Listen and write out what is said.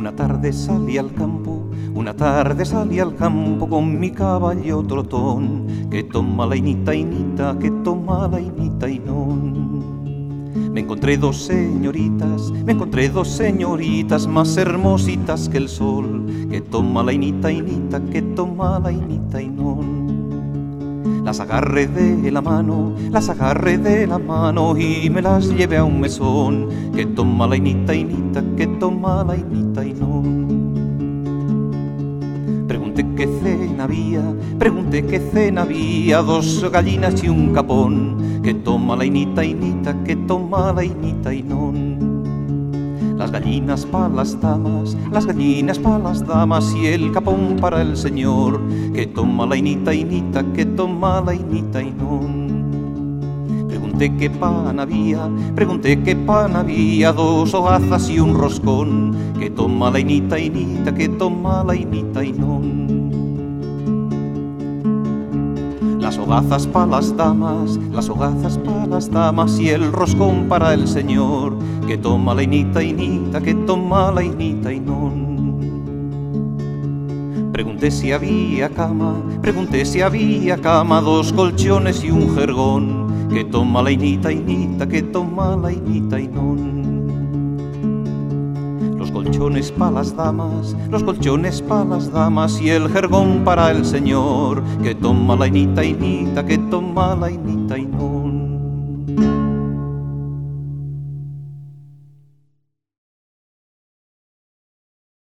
Una tarde salí al campo, una tarde salí al campo con mi caballo trotón, que toma la inita, que toma la inita y non. Me encontré dos señoritas más hermositas que el sol, que toma la inita, que toma la inita y non. Las agarré de la mano y me las llevé a un mesón, que toma la inita, que toma la inita y non. Pregunté qué cena había, dos gallinas y un capón, que toma la inita, que toma la inita y non. Las gallinas pa' las damas y el capón para el señor, que toma la inita, que toma la inita y non. Pregunté qué pan había, dos hogazas y un roscón, que toma la inita, que toma la inita y non. Las hogazas pa' las damas y el roscón para el señor, que toma la inita, que toma la inita y non. Pregunté si había cama, dos colchones y un jergón, que toma la inita, que toma la inita y non. Los colchones pa' las damas y el jergón para el señor, que toma la inita, que toma la inita y non.